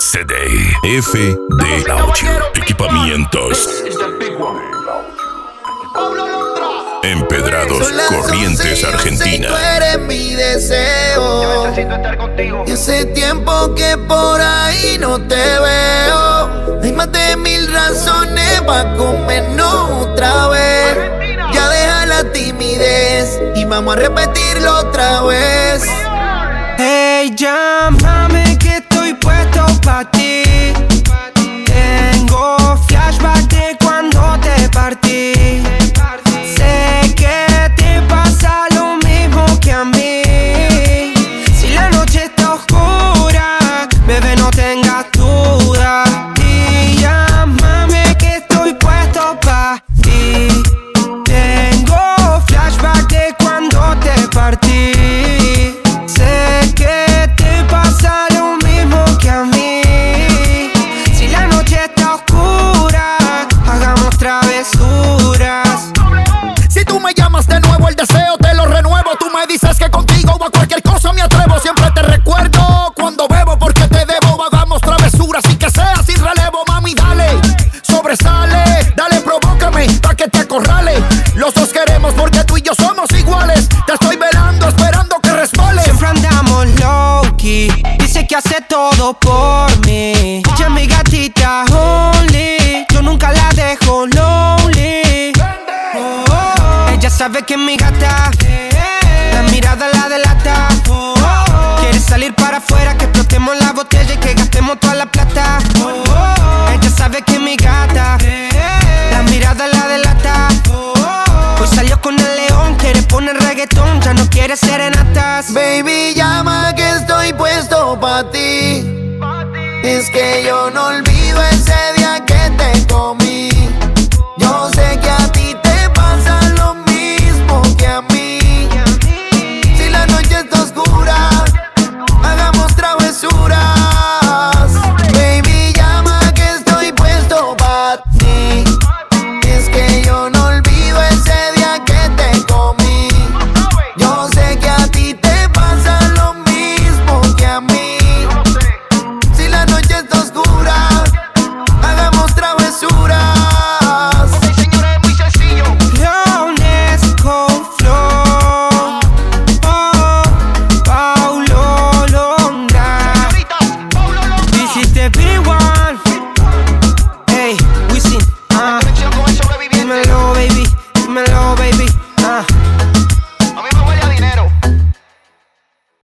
CD, FD Audio, equipamientos, Empedrados, Corrientes, Argentina. Tú eres mi deseo. Yo necesito estar contigo. Y hace tiempo que por ahí no te veo. Hay más de 1000 razones para comernos otra vez. Ya deja la timidez y vamos a repetirlo otra vez. Hey, llámame que estoy puesto pa' ti. Tengo flashback de cuando te partí. Sé que te pasa lo mismo que a mí. Si la noche está oscura, bebé, no tengas duda. Y llámame que estoy puesto pa' ti. Tengo flashback de cuando te partí. Sé que te pasa lo mismo que a mí. Si la noche está oscura, hagamos travesuras. Si tú me llamas de nuevo, el deseo te lo renuevo. Tú me dices que contigo a cualquier cosa me atrevo. Siempre te recuerdo cuando bebo porque te debo. Hagamos travesuras y que sea sin relevo. Mami, dale, sobresale. Dale, provócame pa' que te acorrale. Los dos queremos porque tú y yo somos iguales. Te estoy velando, esperando que resbales. Siempre andamos low-key. Dice que hace todo por mí. Ella es mi gatita only. Yo nunca la dejo lonely. Ella sabe que es mi gata. La mirada la delata. Quiere salir para afuera, que explotemos la botella y que gastemos toda la plata. Ella sabe que es mi gata. La mirada la delata. Hoy salió con el león, quiere poner reggaetón, ya no quiere serenatas. Baby, llama que estoy puesto pa' ti. Es que yo no olvido ese día que te comí.